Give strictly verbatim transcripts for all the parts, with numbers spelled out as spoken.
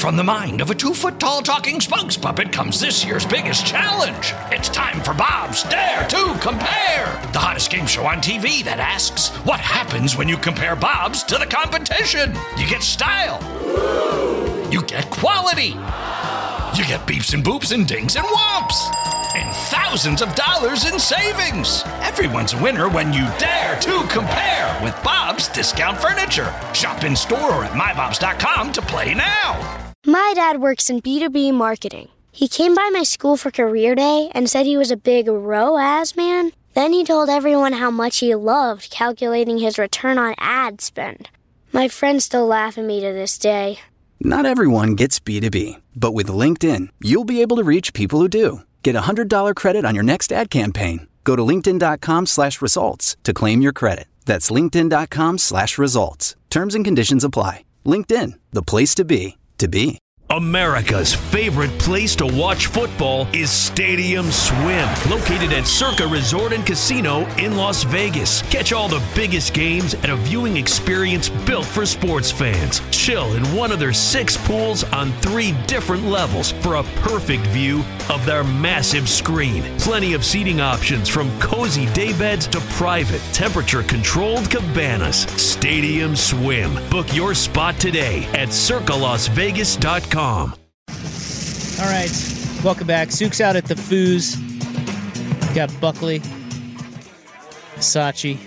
from the mind of a two-foot-tall talking spokes puppet comes this year's biggest challenge. It's time for Bob's Dare to Compare, the hottest game show on T V that asks, what happens when you compare Bobs to the competition? You get style. You get quality. You get beeps and boops and dings and whomps. And thousands of dollars in savings. Everyone's a winner when you dare to compare with Bob's Discount Furniture. Shop in store or at my bobs dot com to play now. My dad works in B two B marketing. He came by my school for career day and said he was a big R O A S man. Then he told everyone how much he loved calculating his return on ad spend. My friends still laugh at me to this day. Not everyone gets B two B, but with LinkedIn, you'll be able to reach people who do. Get a one hundred dollars credit on your next ad campaign. Go to linkedin.com slash results to claim your credit. That's linkedin.com slash results. Terms and conditions apply. LinkedIn, the place to be, to be. America's favorite place to watch football is Stadium Swim, located at Circa Resort and Casino in Las Vegas. Catch all the biggest games at a viewing experience built for sports fans. Chill in one of their six pools on three different levels for a perfect view of their massive screen. Plenty of seating options from cozy daybeds to private, temperature-controlled cabanas. Stadium Swim. Book your spot today at circa las vegas dot com. All right, welcome back. Sook's out at the Foos. Got Buckley, Isachi.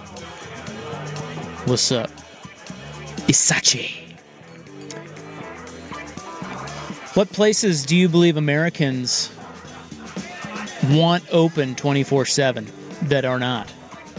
What's up? Isachi. What places do you believe Americans want open twenty-four seven that are not?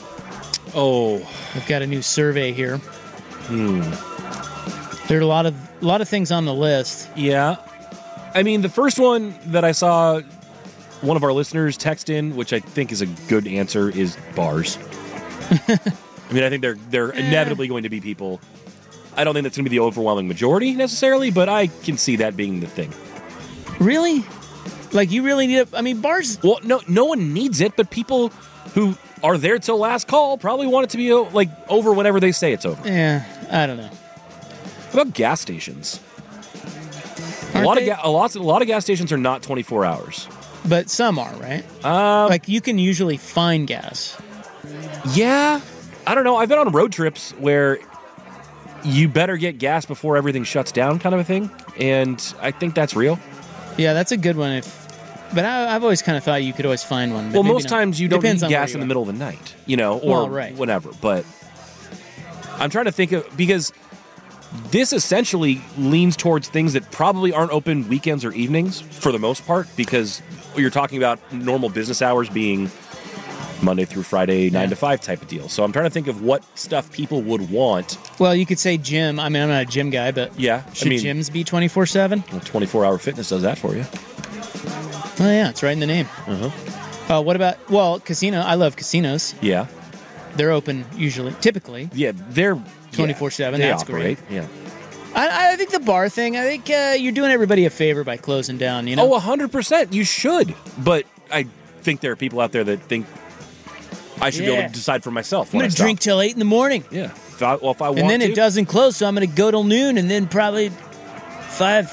Oh. I've got a new survey here. Hmm. There are a lot of a lot of things on the list. Yeah. I mean, the first one that I saw one of our listeners text in, which I think is a good answer, is bars. I mean, I think they're they're eh. inevitably going to be people. I don't think that's going to be the overwhelming majority necessarily, but I can see that being the thing. Really? Like, you really need it? I mean, bars... Well, no, no one needs it, but people who are there till last call probably want it to be, like, over whenever they say it's over. Yeah, I don't know. What about gas stations? Aren't a lot they? of ga- a lot a lot of gas stations are not twenty-four hours, but some are, right? Um, like you can usually find gas. Yeah, I don't know. I've been on road trips where you better get gas before everything shuts down, kind of a thing, and I think that's real. Yeah, that's a good one. If, but I, I've always kind of thought you could always find one. Well, most not. times you don't Depends need gas you in the are. middle of the night, you know, or well, right. whatever. But I'm trying to think of because. This essentially leans towards things that probably aren't open weekends or evenings for the most part, because you're talking about normal business hours being Monday through Friday, nine yeah. to five type of deal. So I'm trying to think of what stuff people would want. Well, you could say gym. I mean, I'm not a gym guy, but yeah, should I mean, gyms be twenty-four seven? Well, twenty-four hour fitness does that for you. Oh, yeah, it's right in the name. Uh-huh. Uh, what about, well, casino. I love casinos. Yeah. They're open usually, typically. Yeah, they're twenty-four seven. Yeah, That's operate. great. Yeah. I, I think the bar thing, I think uh, you're doing everybody a favor by closing down, you know? Oh, one hundred percent. You should. But I think there are people out there that think I should yeah. be able to decide for myself. I'm going to drink till eight in the morning. Yeah. If I, well, if I want and then to. it doesn't close, so I'm going to go till noon and then probably five.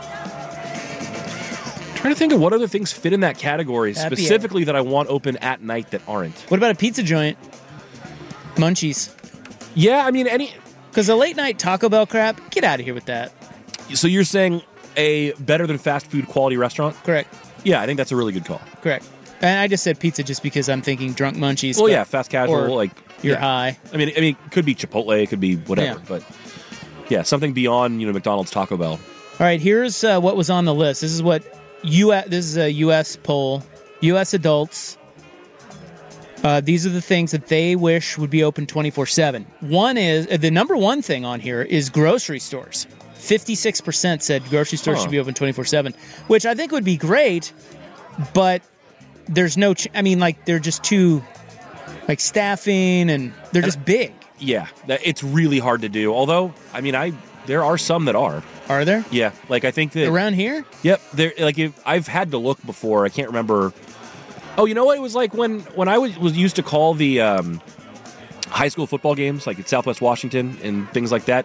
I'm trying to think of what other things fit in that category Happy specifically hour. that I want open at night that aren't. What about a pizza joint? Munchies. Yeah, I mean, any... Because the late night Taco Bell crap, get out of here with that. So you're saying a better than fast food quality restaurant? Correct. Yeah, I think that's a really good call. Correct. And I just said pizza just because I'm thinking drunk munchies. Well, but, yeah, fast casual, like you're yeah. high. I mean, I mean, it could be Chipotle, it could be whatever, Yeah. but yeah, something beyond you know McDonald's, Taco Bell. All right, here's uh, what was on the list. This is what U S This is a U S poll. U S adults. Uh, these are the things that they wish would be open twenty-four seven. One is uh, the number one thing on here is grocery stores. fifty-six percent said grocery stores Huh. should be open twenty-four seven, which I think would be great, but there's no, ch- I mean, like, they're just too, like, staffing, and they're just big. Yeah, that, it's really hard to do. Although, I mean, I there are some that are. Are there? Yeah, like I think that Around here? Yep, there. Like if, I've had to look before. I can't remember. Oh, you know what? It was like when when I was, was used to call the um, high school football games, like at Southwest Washington and things like that.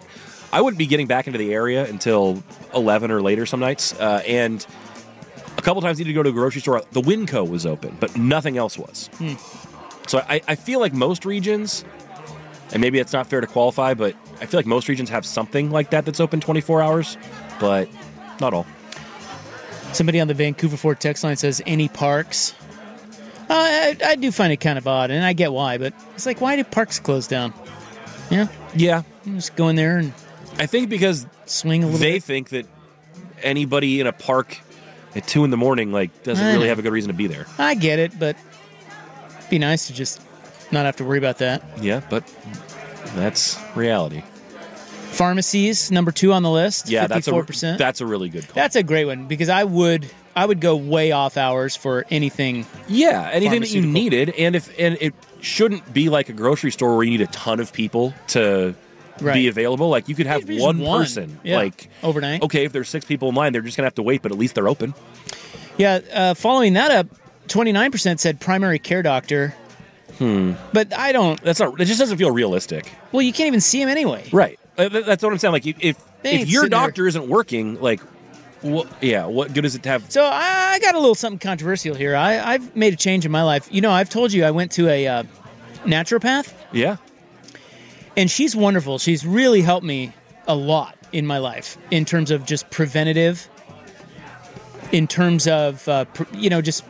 I wouldn't be getting back into the area until eleven or later some nights. Uh, and a couple times I needed to go to a grocery store. The Winco was open, but nothing else was. Hmm. So I, I feel like most regions, and maybe it's not fair to qualify, but I feel like most regions have something like that that's open twenty-four hours, but not all. Somebody on the Vancouver Ford text line says, any parks? Uh, I, I do find it kind of odd, and I get why, but it's like, why do parks close down? Yeah? Yeah. You just go in there and I think because swing a little they bit. think that anybody in a park at two in the morning like doesn't I really know. have a good reason to be there. I get it, but it'd be nice to just not have to worry about that. Yeah, but that's reality. Pharmacies, number two on the list. Yeah, that's fifty-four a percent. that's a really good call. That's a great one because I would I would go way off hours for anything. Yeah, anything that you pharmaceutical. needed, and if and it shouldn't be like a grocery store where you need a ton of people to Right. be available. Like you could have Maybe just one, one. person, Yeah. like Overnight. Okay, if there's six people in line, they're just gonna have to wait, but at least they're open. Yeah, uh, following that up, twenty-nine percent said primary care doctor. Hmm. But I don't. That's not. It just doesn't feel realistic. Well, you can't even see him anyway. Right. Uh, th- That's what I'm saying. Like if if, They if ain't your sitting there- doctor isn't working, like, what? Yeah, what good does it have? So I got a little something controversial here. I, I've made a change in my life. You know, I've told you I went to a uh, naturopath. Yeah. And she's wonderful. She's really helped me a lot in my life in terms of just preventative, in terms of, uh, pr- you know, just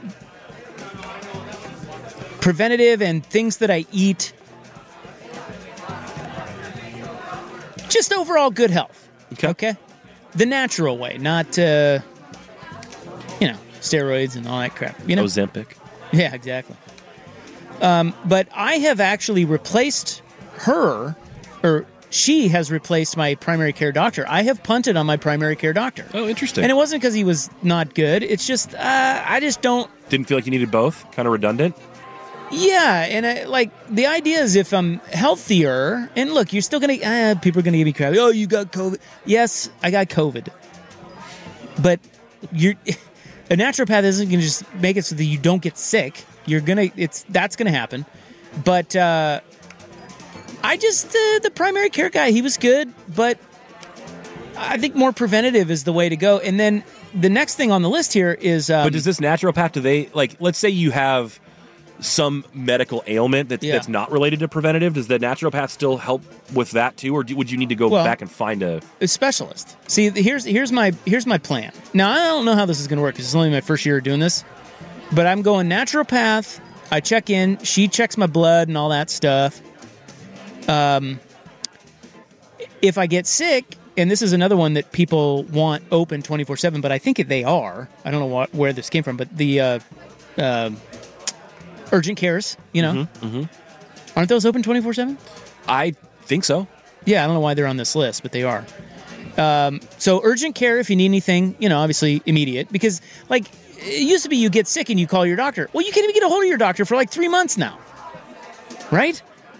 preventative and things that I eat. Just overall good health. Okay. Okay? The natural way, not, uh, you know, steroids and all that crap. You know? Ozempic. Yeah, exactly. Um, but I have actually replaced her, or she has replaced my primary care doctor. I have punted on my primary care doctor. Oh, interesting. And it wasn't because he was not good. It's just, uh, I just don't. Didn't feel like you needed both. Kind of redundant. Yeah, and I, like the idea is if I'm healthier, and look, you're still gonna uh, people are gonna give me crap. Oh, you got COVID. Yes, I got COVID, but you're a naturopath isn't gonna just make it so that you don't get sick. You're gonna it's that's gonna happen, but uh, I just uh, the primary care guy, he was good, but I think more preventative is the way to go. And then the next thing on the list here is, um, But does this naturopath, do they, like, let's say you have some medical ailment that, Yeah. that's not related to preventative, does the naturopath still help with that too, or do, would you need to go Well, back and find a... a specialist. See, here's here's my here's my plan. Now I don't know how this is going to work because it's only my first year doing this, but I'm going naturopath. I check in. She checks my blood and all that stuff. Um, if I get sick, and this is another one that people want open twenty-four seven, but I think they are. I don't know what, where this came from, but the uh, uh, urgent cares, you know, Mm-hmm, mm-hmm. aren't those open twenty-four seven? I think so. Yeah, I don't know why they're on this list, but they are. Um, so urgent care if you need anything, you know, obviously immediate. Because, like, it used to be you get sick and you call your doctor. Well, you can't even get a hold of your doctor for like three months now. Right?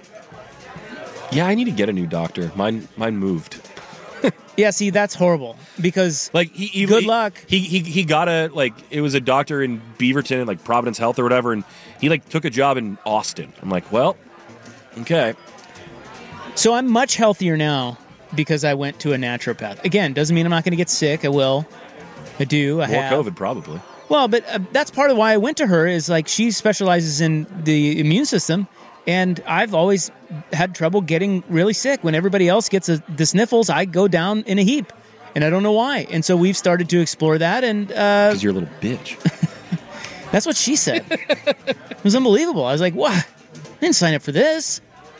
Yeah, I need to get a new doctor. Mine mine moved. Yeah, see, that's horrible. Because, like, he, he good he, luck. He, he he got a, like, it was a doctor in Beaverton, like Providence Health or whatever, and he, like, took a job in Austin. I'm like, well, okay. So I'm much healthier now because I went to a naturopath. Again, doesn't mean I'm not going to get sick. I will. I do. I More have. COVID, probably. Well, but uh, that's part of why I went to her is like she specializes in the immune system, and I've always had trouble getting really sick. When everybody else gets a, the sniffles, I go down in a heap, and I don't know why. And so we've started to explore that, and uh, Because you're a little bitch. that's what she said. It was unbelievable. I was like, what? I didn't sign up for this.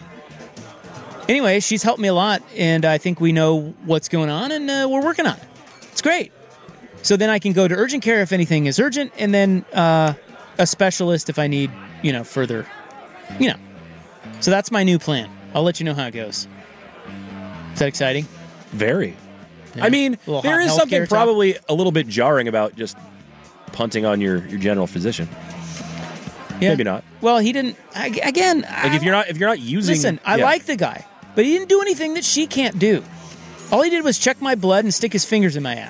Anyway, she's helped me a lot, and I think we know what's going on, and uh, we're working on it. It's great. So then I can go to urgent care if anything is urgent, and then uh, a specialist if I need, you know, further, you know. So that's my new plan. I'll let you know how it goes. Is that exciting? Very. Yeah. I mean, A little there hot is healthcare something talk. probably a little bit jarring about just punting on your, your general physician. Yeah. Maybe not. Well, he didn't. I, again, Like if you're not if you're not using. listen, I yeah. like the guy, but he didn't do anything that she can't do. All he did was check my blood and stick his fingers in my ass.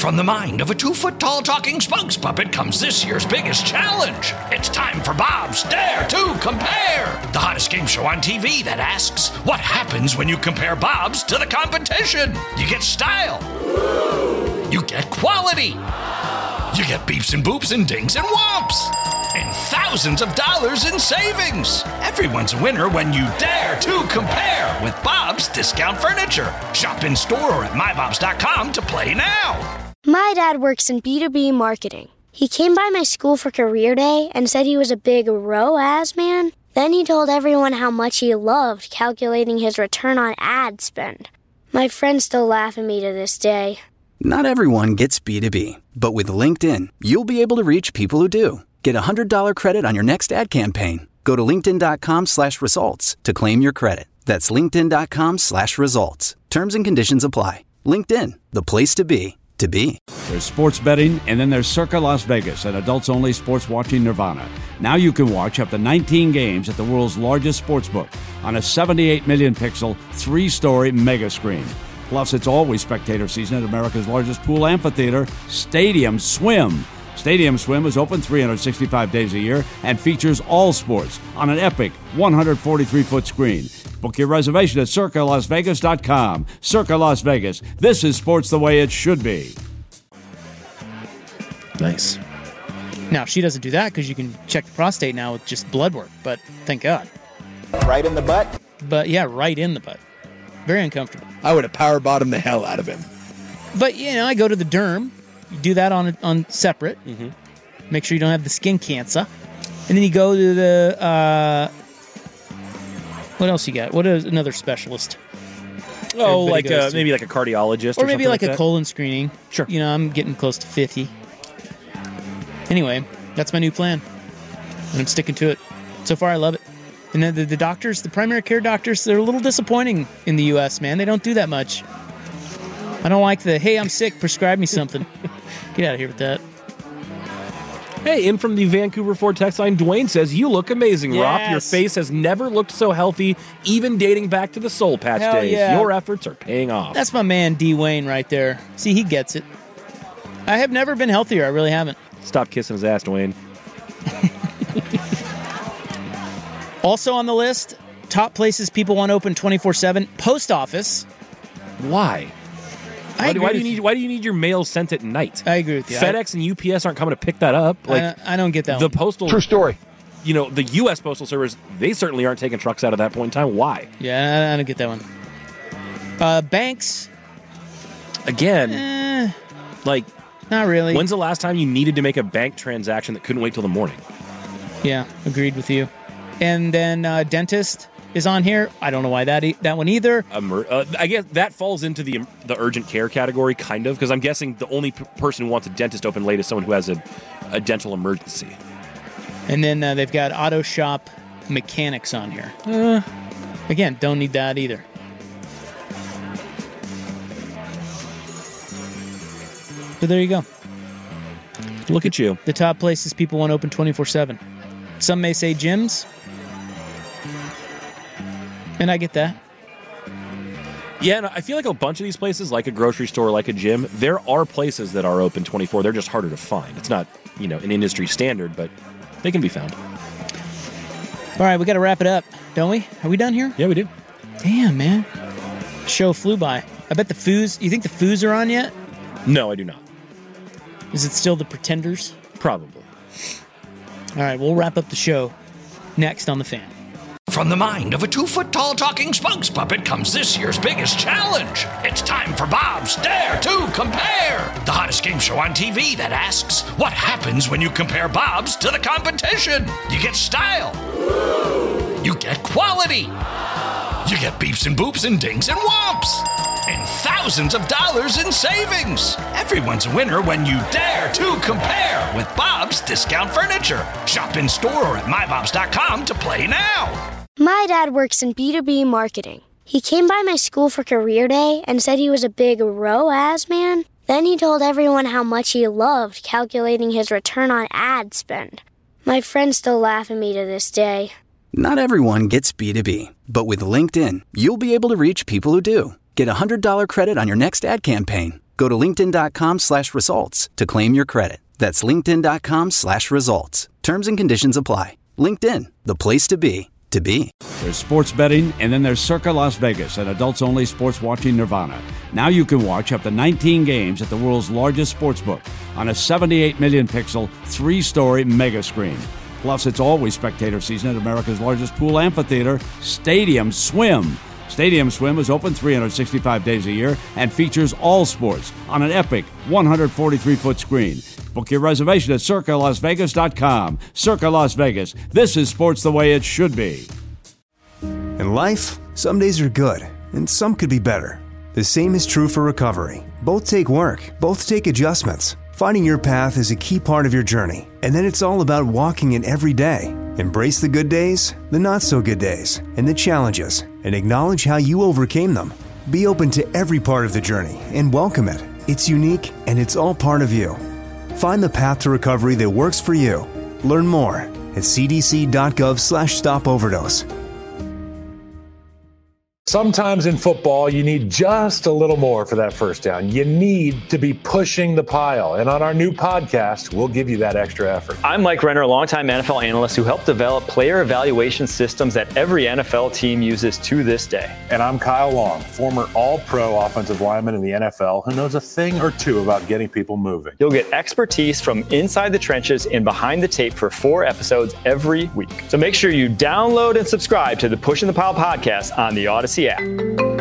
From the mind of a two-foot-tall talking spokes puppet comes this year's biggest challenge. It's time for Bob's Dare to Compare, the hottest game show on T V that asks, what happens when you compare Bobs to the competition? You get style. You get quality. You get beeps and boops and dings and whomps. And thousands of dollars in savings. Everyone's a winner when you dare to compare with Bob's Discount Furniture. Shop in store or at my bobs dot com to play now. My dad works in B two B marketing. He came by my school for career day and said he was a big R O A S man. Then he told everyone how much he loved calculating his return on ad spend. My friends still laugh at me to this day. Not everyone gets B two B, but with LinkedIn, you'll be able to reach people who do. Get a one hundred dollars credit on your next ad campaign. Go to linkedin.com slash results to claim your credit. That's linkedin.com slash results. Terms and conditions apply. LinkedIn, the place to be, to be. There's sports betting, and then there's Circa Las Vegas, an adults-only sports watching nirvana. Now you can watch up to nineteen games at the world's largest sportsbook on a seventy-eight million pixel, three-story mega screen. Plus, it's always spectator season at America's largest pool amphitheater, Stadium Swim. Stadium Swim is open three hundred sixty-five days a year and features all sports on an epic one hundred forty-three foot screen. Book your reservation at circa las vegas dot com. Circa Las Vegas. This is sports the way it should be. Nice. Now, she doesn't do that because you can check the prostate now with just blood work, but thank God. Right in the butt? But yeah, right in the butt. Very uncomfortable. I would have power bottomed the hell out of him. But, you know, I go to the derm. You do that on on separate. Mm-hmm. Make sure you don't have the skin cancer. And then you go to the... Uh, what else you got? What is another specialist? Oh, Everybody like a, goes to. maybe like a cardiologist or, Or maybe something like, like a that. colon screening. Sure. You know, I'm getting close to fifty. Anyway, that's my new plan. And I'm sticking to it. So far, I love it. And then the, the doctors, the primary care doctors, they're a little disappointing in the U S, man. They don't do that much. I don't like the, hey, I'm sick, prescribe me something. Get out of here with that. Hey, in from the Vancouver Ford text line, Dwayne says, you look amazing, Yes. Rob. Your face has never looked so healthy, even dating back to the Soul Patch Hell days. yeah. Your efforts are paying off. That's my man, D. Wayne, right there. See, he gets it. I have never been healthier. I really haven't. Stop kissing his ass, Dwayne. Also on the list, top places people want open twenty-four seven, post office. Why? I Why, agree do, why do with you need? Why do you need your mail sent at night? I agree with you. FedEx and U P S aren't coming to pick that up. Like I, I don't get that the one. postal. True story. You know, the U S Postal Service, they certainly aren't taking trucks out at that point in time. Why? Yeah, I, I don't get that one. Uh, banks, Again, eh, like, not really. when's the last time you needed to make a bank transaction that couldn't wait till the morning? Yeah, agreed with you. And then uh, dentist is on here. I don't know why that e- that one either. Emer- uh, I guess that falls into the the urgent care category, kind of, because I'm guessing the only p- person who wants a dentist open late is someone who has a, a dental emergency. And then uh, they've got auto shop mechanics on here. Uh, Again, don't need that either. So there you go. Look at you. The top places people want open twenty-four seven. Some may say gyms. And I get that. Yeah, and I feel like a bunch of these places, like a grocery store, like a gym, there are places that are open twenty-four. They're just harder to find. It's not, you know, an industry standard, but they can be found. All right, we got to wrap it up, don't we? Are we done here? Yeah, we do. Damn, man. Show flew by. I bet the Foos, you think the Foos are on yet? No, I do not. Is it still the Pretenders? Probably. All right, we'll wrap up the show next on The Fan. From the mind of a two-foot-tall talking spokes puppet comes this year's biggest challenge. It's time for Bob's Dare to Compare, the hottest game show on T V that asks, what happens when you compare Bobs to the competition? You get style. You get quality. You get beeps and boops and dings and whomps. And thousands of dollars in savings. Everyone's a winner when you dare to compare with Bob's Discount Furniture. Shop in store or at my bobs dot com to play now. My dad works in B two B marketing. He came by my school for career day and said he was a big R O A S man. Then he told everyone how much he loved calculating his return on ad spend. My friends still laugh at me to this day. Not everyone gets B two B, but with LinkedIn, you'll be able to reach people who do. Get a one hundred dollars credit on your next ad campaign. Go to linkedin.com slash results to claim your credit. That's linkedin.com slash results. Terms and conditions apply. LinkedIn, the place to be, to be. There's sports betting, and then there's Circa Las Vegas, an adults-only sports watching nirvana. Now you can watch up to nineteen games at the world's largest sportsbook on a seventy-eight million pixel, three-story mega screen. Plus, it's always spectator season at America's largest pool amphitheater, Stadium Swim. Stadium Swim is open three hundred sixty-five days a year and features all sports on an epic one hundred forty-three foot screen. Book your reservation at circa las vegas dot com. Circa Las Vegas. This is sports the way it should be. In life, some days are good, and some could be better. The same is true for recovery. Both take work, both take adjustments. Finding your path is a key part of your journey, and then it's all about walking it every day. Embrace the good days, the not-so-good days, and the challenges, and acknowledge how you overcame them. Be open to every part of the journey and welcome it. It's unique, and it's all part of you. Find the path to recovery that works for you. Learn more at c d c dot gov slash stop overdose. Sometimes in football, you need just a little more for that first down. You need to be pushing the pile. And on our new podcast, we'll give you that extra effort. I'm Mike Renner, a longtime N F L analyst who helped develop player evaluation systems that every N F L team uses to this day. And I'm Kyle Long, former all-pro offensive lineman in the N F L who knows a thing or two about getting people moving. You'll get expertise from inside the trenches and behind the tape for four episodes every week. So make sure you download and subscribe to the Pushing the Pile podcast on the Odyssey app.